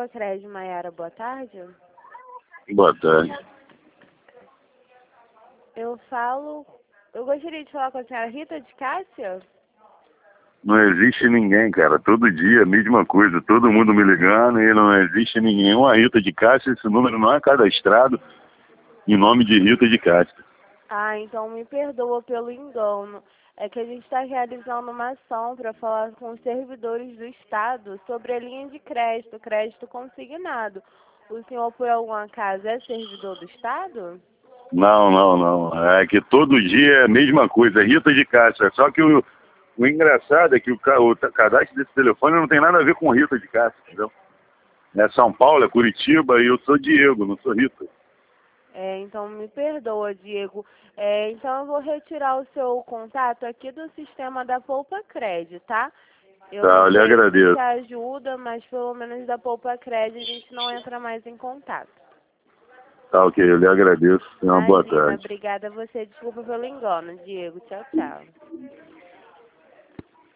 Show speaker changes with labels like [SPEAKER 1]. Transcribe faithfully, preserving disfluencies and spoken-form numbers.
[SPEAKER 1] Poupa Crédito, Maiara, boa tarde.
[SPEAKER 2] Boa tarde.
[SPEAKER 1] Eu falo... Eu gostaria de falar com a senhora Rita de Cássia.
[SPEAKER 2] Não existe ninguém, cara. Todo dia a mesma coisa. Todo mundo me ligando e não existe ninguém. Uma Rita de Cássia, esse número não é cadastrado em nome de Rita de Cássia.
[SPEAKER 1] Ah, então me perdoa pelo engano. É que a gente está realizando uma ação para falar com os servidores do Estado sobre a linha de crédito, crédito consignado. O senhor, por algum acaso, é servidor do Estado?
[SPEAKER 2] Não, não, não. É que todo dia é a mesma coisa. Rita de Cássia. Só que o, o engraçado é que o, o cadastro desse telefone não tem nada a ver com Rita de Cássia, entendeu? É São Paulo, é Curitiba e eu sou Diego, não sou Rita.
[SPEAKER 1] É, então me perdoa, Diego. É, então eu vou retirar o seu contato aqui do sistema da Poupa Crédito, tá? Eu
[SPEAKER 2] Tá,
[SPEAKER 1] não
[SPEAKER 2] eu lhe
[SPEAKER 1] sei se
[SPEAKER 2] agradeço.
[SPEAKER 1] te ajuda, mas pelo menos da Poupa Crédito a gente não entra mais em contato.
[SPEAKER 2] Tá, ok, eu lhe agradeço. Tenha uma boa
[SPEAKER 1] Imagina,
[SPEAKER 2] tarde.
[SPEAKER 1] obrigada a você. Desculpa pelo engano, Diego. Tchau, tchau.